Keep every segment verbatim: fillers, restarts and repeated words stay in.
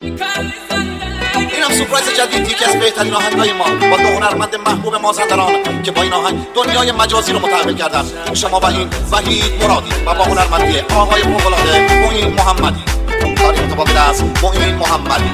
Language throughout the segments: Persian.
اینم سورپرایز جدید، یکی از بهترین آهنگای ما با دو هنرمند محبوب مازندران که با این آهنگ دنیای مجازی رو متحول کردن. شما و این وحید مرادی و با هنرمندی آقای فوق‌العاده معین محمدی. کاری متفاوت از معین محمدی.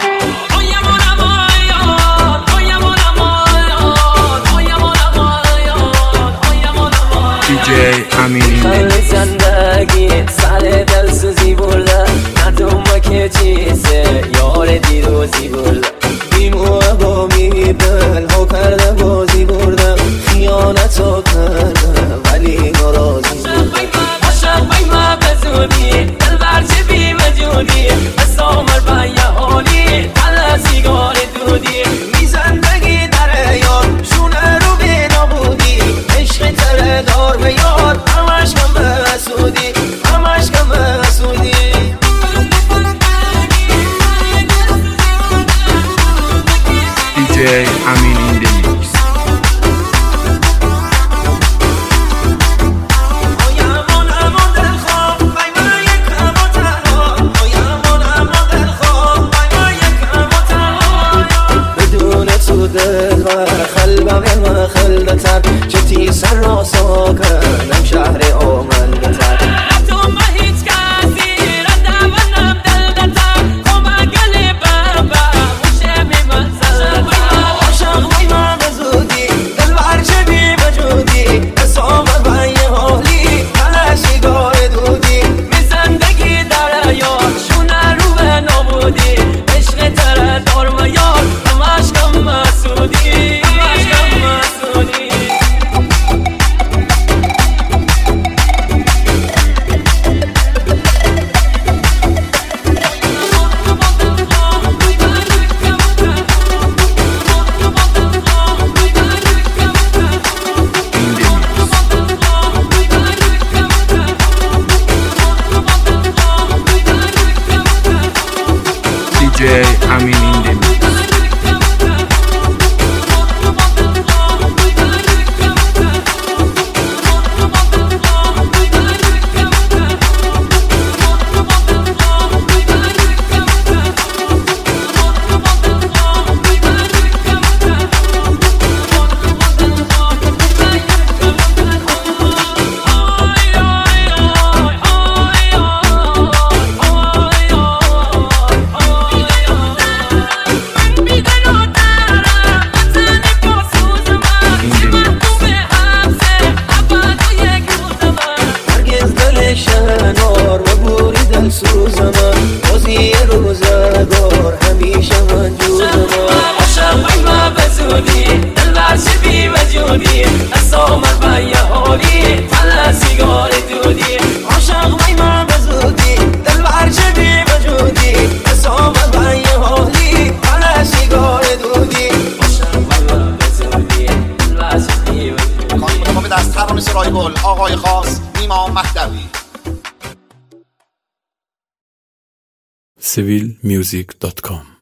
دی جی امین زندگی سر دل سوزی برده ندومه که چیزه یار دیروزی برده بیموه با میدل ها کرده بازی برده خیانت ها کرده ولی ناراضی برده عاشق بیمه بزودی دل برچه بی وجودی از آمر به یه حالی دل سیگار دودی می زندگی در یار شونه رو بی نبودی عشق تره دار به یار همش کم حسودی همش کم حسودی دی جی امین این دمیکس. بدون تو دل خلبم ما خلدتر چتی سر را ساکنم شهر آمندتر تو ما هیچ کسی رده ونم دلدتر کمک گلی بابا موشه می منزل عاشق بی ما بزودی دل برچه بی وجودی اسام بای حالی تلشی گار دودی می زندگی در یار شونه رو به نبودی عشق تره دار و یار همش کم مسودی همش کم مسودی دی جی امین این دمیکس. شنار و بوری دل سوز من بازی روزگار همیشه من جوز من عاشق بیمه بزودی دل برچه بی وجودی از آمر به یه حالی تل سیگار دودی عاشق بیمه بزودی دل برچه بی وجودی از آمر به یه حالی تل سیگار دودی عاشق بیمه بزودی دل برچه بی وجودی. کاری متفاوت از ترانه سرای گل آقای خاص نیما مهدوی. سیویل میوزیک دات کام